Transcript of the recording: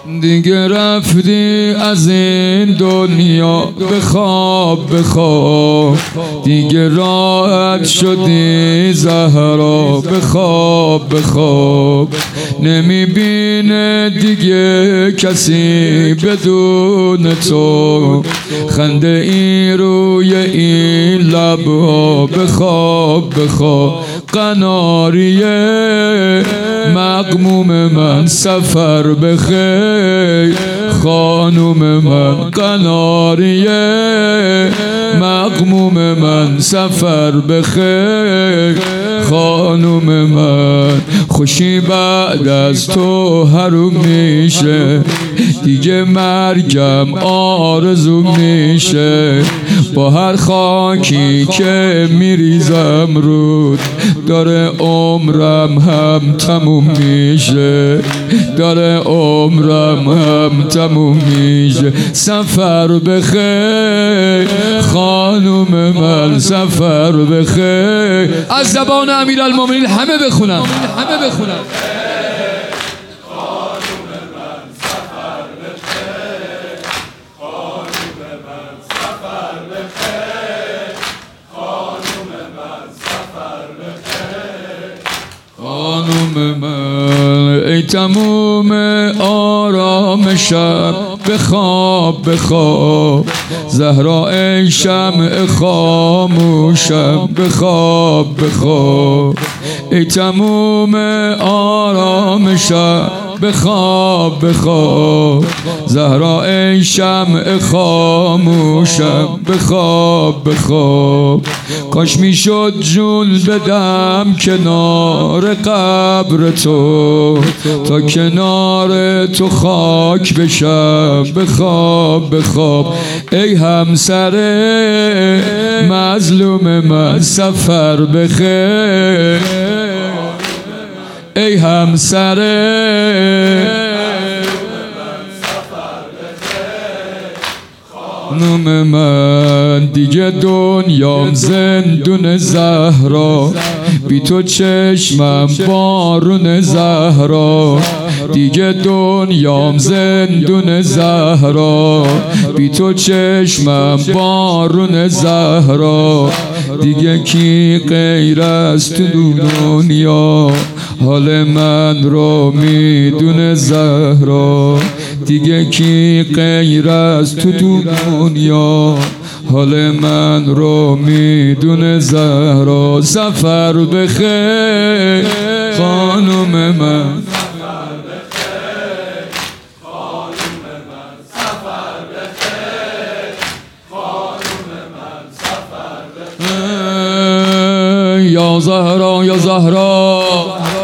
دیگه رفتی از این دنیا بخواب بخواب، دیگه راحت شدی زهرا بخواب بخواب. نمیبینه دیگه کسی بدون تو، خنده ای روی این لبها بخواب بخواب. قناریه مغموم من سفر بخیر، خانوم من قناریه مغموم من سفر بخیر، خانوم من. خوشی بعد از تو حروم میشه، دیگه مرگم آرزو میشه. با هر خاکی که میریزم رود، داره عمرم هم تموم میشه، داره عمرم هم تموم میشه. سفر بخیر خانوم من سفر بخیر. از زبان امیرالمومنین همه بخونم، همه بخونم. خانوم من ای تموم آرامشم بخواب بخواب، زهرا ای شمع خاموشم بخواب بخواب. ای تموم آرامشم بخواب بخواب، زهرا ای شمع خاموشم بخواب بخواب. کاش میشد جون بدم کنار قبر تو، تا کنار تو خاک بشم بخواب بخواب. ای همسر مظلوم من سفر بخیر، ای همسر خانوم من. دیگه دنیام زندون زهرا، بی تو چشمم بارون زهرا. دیگه دنیام زندون زهرا، بی تو چشمم بارون زهرا. دیگه کی غیر از تو دنیا حال من رو میدونه زهرا. دیگه کی غیر از تو دنیا حال من رو میدونه زهرا. سفر بخیر خانوم من، یا زهرا یا زهرا.